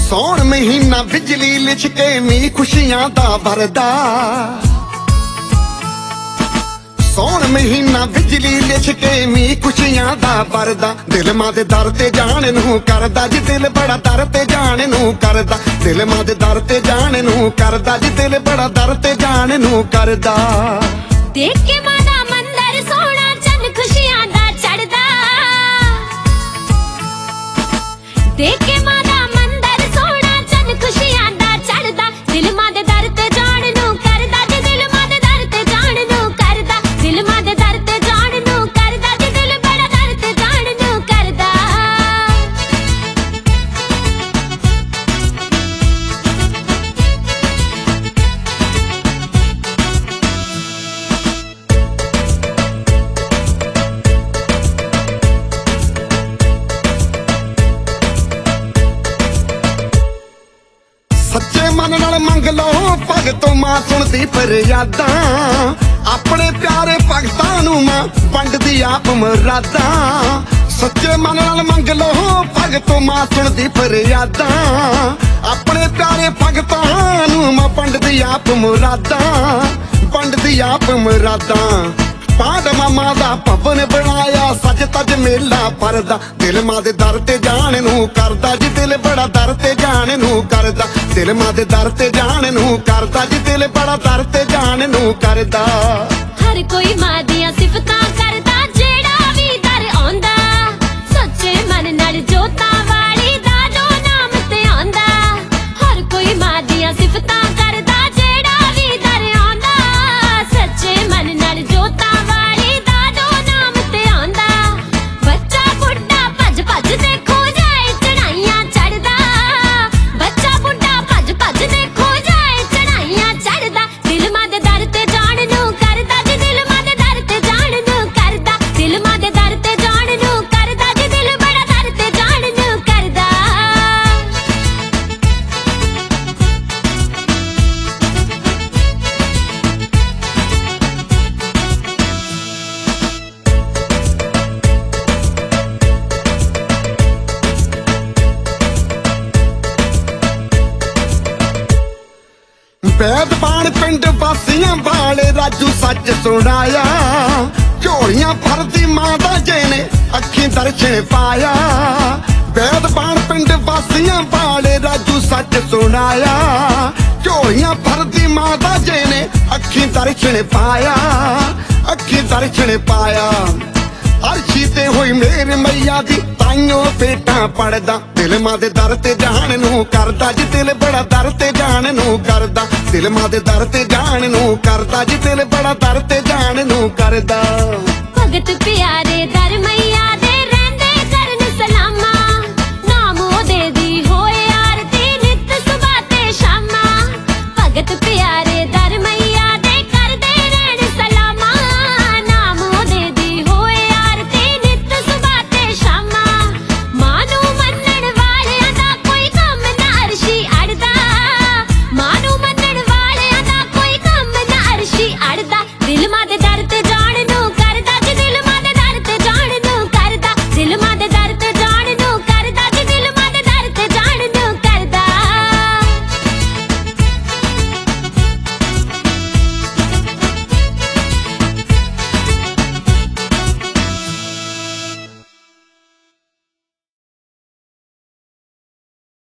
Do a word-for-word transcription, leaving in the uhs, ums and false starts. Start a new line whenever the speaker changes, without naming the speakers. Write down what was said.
ਸੌਣ ਮਹੀਨਾ ਬਿਜਲੀ ਲਿਸ਼ਕੇ ਮੀਂਹ ਖੁਸ਼ੀਆਂ ਦਾ ਭਰਦਾ ਸੌਣ ਮਹੀਨਾ ਬਿਜਲੀ ਲਿਸ਼ਕੇ ਮੀਂਹ ਖੁਸ਼ੀਆਂ ਦਾ ਭਰਦਾ ਦਿਲ ਮਾਂ ਦੇ ਦਰ ਤੇ ਜਾਣ ਨੂੰ ਕਰਦਾ ਜੀ ਦਿਲ ਬੜਾ ਦਰ ਤੇ ਜਾਣ ਨੂੰ ਕਰਦਾ ਦਿਲ ਮਾਂ ਦੇ ਦਰ ਤੇ ਜਾਣ ਨੂੰ ਕਰਦਾ ਜੀ ਦਿਲ ਬੜਾ ਦਰ ਤੇ ਜਾਣ ਨੂੰ ਕਰਦਾ
ਦੇਖ ਕੇ ਮਾਂ ਦਾ ਮੰਦਰ ਸੋਹਣਾ ਚੰਨ ਖੁਸ਼ੀਆਂ ਦਾ ਚੜਦਾ ਦੇਖ ਕੇ ਮਾਂ ਦਾ ਮੰਦਰ ਸੋਹਣਾ ਚੰਨ ਖੁਸ਼ੀਆਂ ਦਾ ਚੜਦਾ ਦਿਲ ਮਾਂ ਦੇ ਦਰ ਤੇ ਜਾਣ ਨੂੰ ਕਰਦਾ ਜੀ ਦਿਲ ਮਾਂ ਦੇ ਦਰ ਤੇ ਜਾਣ ਨੂੰ ਕਰਦਾ ਦਿਲ ਮਾਂ ਦੇ ਦਰ ਤੇ ਜਾਣ ਨੂੰ ਕਰਦਾ ਜੀ ਦਿਲ ਬੜਾ ਦਰ ਤੇ ਜਾਣ ਨੂੰ ਕਰਦਾ
ਸੱਚੇ ਮਨ ਨਾਲ ਮੰਗ ਲਓ ਭਗਤੋਂ ਮਾਂ ਸੁਣਦੀ ਫਰਿਆਦਾਂ ਆਪਣੇ ਪਿਆਰੇ ਭਗਤਾਂ ਨੂੰ ਮਾਂ ਵੰਡਦੀ ਆਪ ਮੁਰਾਦਾਂ ਸੱਚੇ ਮਨ ਨਾਲ ਮੰਗ ਲਓ ਭਗਤੋਂ ਮਾਂ ਸੁਣਦੀ ਫਰਿਆਦਾਂ ਆਪਣੇ ਪਿਆਰੇ ਭਗਤਾਂ ਨੂੰ ਮਾਂ ਵੰਡਦੀ ਆਪ ਮੁਰਾਦਾਂ ਵੰਡਦੀ ਆਪ ਮੁਰਾਦਾਂ ਪਾਂਡ ਮਾਮਾ ਦਾ ਭਵਨ ਬਣਾਇਆ ਸਜ ਤਜ ਮੇਲਾ ਪਰਦਾ ਦਿਲ ਮਾਂ ਦੇ ਦਰ ਤੇ ਜਾਣ ਨੂੰ ਕਰਦਾ ਜੀ ਦਿਲ ਬੜਾ ਦਰ ਤੇ ਜਾਣ ਨੂੰ ਕਰਦਾ ਦਿਲ ਮਾਂ ਦੇ ਦਰ ਤੇ ਜਾਣ ਨੂੰ ਕਰਦਾ ਜੀ ਦਿਲ ਬੜਾ ਦਰ ਤੇ ਜਾਣ ਨੂੰ ਕਰਦਾ
ਹਰ ਕੋਈ ਮਾਂ ਦੀਆਂ ਸਿਫਤਾਂ ਕਰਦਾ ਜਿਹੜਾ ਵੀ ਦਰ ਆਉਂਦਾ ਸੱਚੇ ਮਨ ਨਾਲ ਜੋਤਾਂ ਵਾਲੀ ਦਾ ਜੋ ਨਾਮ ਤੇ ਆਉਂਦਾ ਹਰ ਕੋਈ ਮਾਂ ਦੀਆਂ ਸਿਫਤਾਂ ਕਰਦਾ ਜਿਹੜਾ ਵੀ ਦਰ ਆਉਂਦਾ ਸੱਚੇ ਮਨ ਨਾਲ ਜੋਤਾਂ ਵਾਲੀ ਦਾ ਜੋ ਨਾਮ ਤੇ ਆਉਂਦਾ ਬੱਚਾ ਬੁੱਢਾ ਭੱਜ ਭੱਜ ਦੇਖੋ ਜਾਏ ਚੜਾਈਆਂ ਚੜਦਾ ਬੱਚਾ ਬੁੱਢਾ ਭੱਜ ਭੱਜ ਦੇਖੋ ਜਾਏ ਚੜਾਈਆਂ ਚੜਦਾ ਦਿਲ ਮਾਂ ਦੇ ਦਰ ਤੇ ਜਾਣ ਨੂੰ ਕਰਦਾ ਜੀ ਦਿਲ ਮਾਂ ਦੇ ਦਰ ਤੇ ਜਾਣ ਨੂੰ ਕਰਦਾ ਦਿਲ ਮਾਂ ਦੇ ਦਰ ਤੇ ਜਾਣ ਨੂੰ ਕਰਦਾ ਜੀ ਦਿਲ ਬੜਾ ਦਰ ਤੇ ਜਾਣ ਨੂੰ ਕਰਦਾ
ਬੈਦਬਾਨ ਪਿੰਡ ਵਾਸੀਆਂ ਵਾਲੇ ਰਾਜੂ ਸੱਚ ਸੁਣਾਇਆ ਝੋਲੀਆਂ ਭਰਦੀ ਮਾਂ ਦਾ ਜਿਹਨੇ ਅੱਖੀਂ ਦਰਸ਼ਨ ਪਾਇਆ ਬੈਦਬਾਨ ਪਿੰਡ ਵਾਸੀਆਂ ਵਾਲੇ ਰਾਜੂ ਸੱਚ ਸੁਣਾਇਆ ਝੋਲੀਆਂ ਭਰਦੀ ਮਾਂ ਦਾ ਜਿਹਨੇ ਅੱਖੀਂ ਦਰਸ਼ਨ ਪਾਇਆ ਅੱਖੀਂ ਦਰਸ਼ਨ ਪਾਇਆ ਅਰਸ਼ੀ ਤੇ ਹੋਈ ਮੇਰ ਮਈਆ ਦੀ ਤਾਈਓ ਬੇਟਾ ਪੜਦਾ ਦਿਲ ਮਾਂ ਦੇ ਦਰ ਤੇ ਜਾਣ ਨੂੰ ਕਰਦਾ ਜੀ ਦਿਲ ਬੜਾ ਦਰ ਤੇ ਜਾਣ ਨੂੰ ਕਰਦਾ ਦਿਲ ਮਾਂ ਦੇ ਦਰ ਤੇ ਜਾਣ ਨੂੰ ਕਰਦਾ ਜੀ ਦਿਲ ਬੜਾ ਦਰ ਤੇ ਜਾਣ ਨੂੰ ਕਰਦਾ
ਭਗਤ ਪਿਆਰੇ ਦਾ